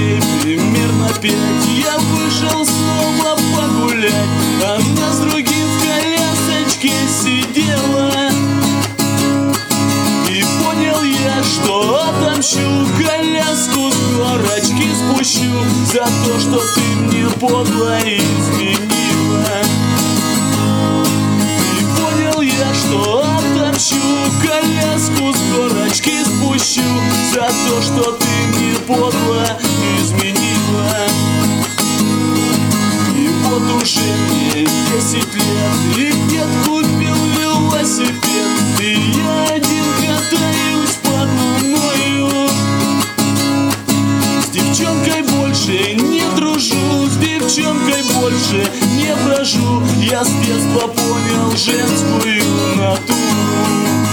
друзей примерно 5. Я вышел снова погулять, она с другим в колясочке сидела. И понял я, что отомщу, коляску с горочки спущу за то, что ты мне подло изменила. И понял я, что отомщу, коляску с горочки спущу за то, что ты мне подло изменила. И вот уже мне 10 лет, и дед купил велосипед, и я один катаюсь под луною. С девчонкой больше не дружу, с девчонкой больше не брожу. Я с детства понял женскую натуру.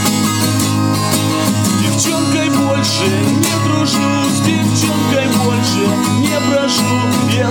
С девчонкой больше не дружу, с девчонкой больше не брожу. Я